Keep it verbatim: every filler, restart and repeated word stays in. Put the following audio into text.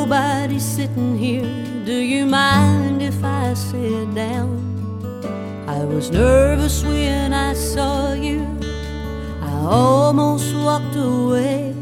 nobody sitting here. Do you mind if I sit down? I was nervous when I saw you. I almost walked away.